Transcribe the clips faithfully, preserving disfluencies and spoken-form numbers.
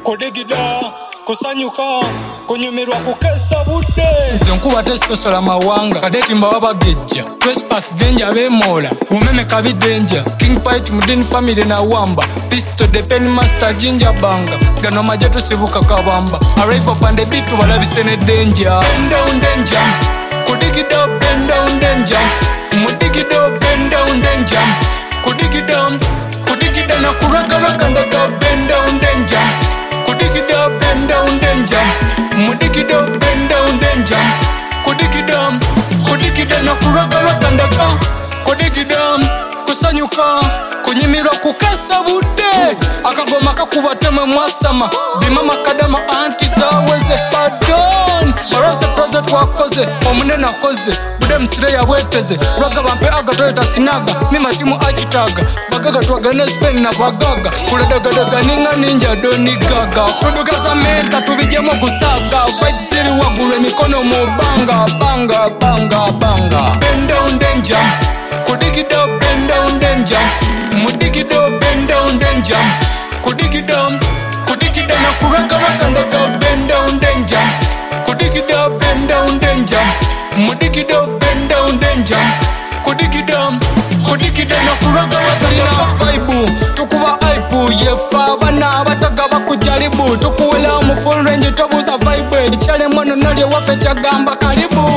kudigida kusanyuka kunyumirwa kukesa budde nze nkuba tesosola mawanga kadeti mbawa bagejja trespass danger bemola umeme kabi danger king fight mudini family na wamba pisto the pen master ginger banga gano maje tusibuka kabamba arrive up and the beat balabise ne danger bend down danger kudigida bend down danger mudigida bend down danger kudigida kudigida na kuragaraga ndaga bend down danger kudigida bend down danger mudigida bend down danger kudigida kudigida na kuragaraga ndaga kudigida kusanyuka kunyimirwa kukesa budde akagoma kakuba temwe mwasama bimama kadama anti zaweze pardon barose proze twakoze omunene akoze bude msire yabweteze uraga bampe agatoyeta sinaga mima timu achitaga bagaga twagane Spain na bagaga kuladagadaga ninga ninja doni gaga tudugaza mesa tubijemo kusaga fight siri wagure mikono mubanga banga banga banga bend down danger kudigida bend down danger mudigida bend down danger kudigida kudigida na kuragaraga ndaga bend down danger kudigida bend down danger mudigida bend down danger kudigida kudigida na kuragaraga na vibe tukuba aipu yefa bana bataga bakujaribu tukuwela mu full range tobuza vibe chale mwana nali wafe chagamba karibu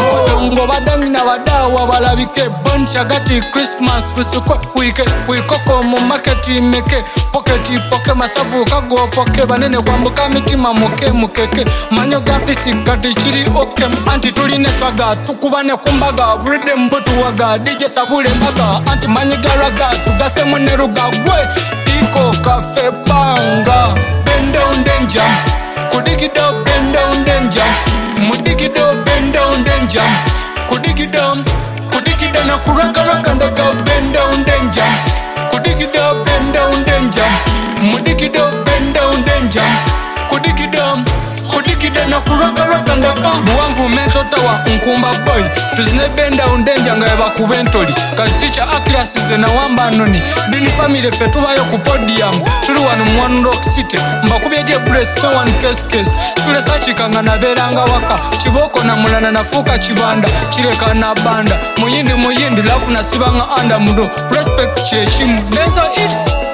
ngo badangi na badawa balabike buncha gati Christmas rusuko wike wikoko mu market meke pocket poke masavu kago poke banene kwambuka mitima muke mukeke manyo gati sikati chiri okay anti tuline swaga tukubane kumbaga bride mbutu waga D J sabule mbaga anti manyigaraga tugase muneruga gwe iko cafe banga bend down danger kudigida bend down danger mudigida bend down danger kudigida kudigida na kuragaraga ndaga bend down danger kudigida bend down danger mudigida bend down danger kudigida kudigida na kuragaraga ndaga buwanvu mento tawa nkumba boy tuzine bend down danger ngaba kuventoli katicha accuracy ze na wamba noni dini family fetubayo ku podium tuli wanu mu Rock City mbakubyeje breast to one case case tule sachikanga na beranga waka chiboko na mulana nafuka chibanda chireka na banda muyindi muyindi lafu na sibanga anda mudo respect cheshimu benzo it's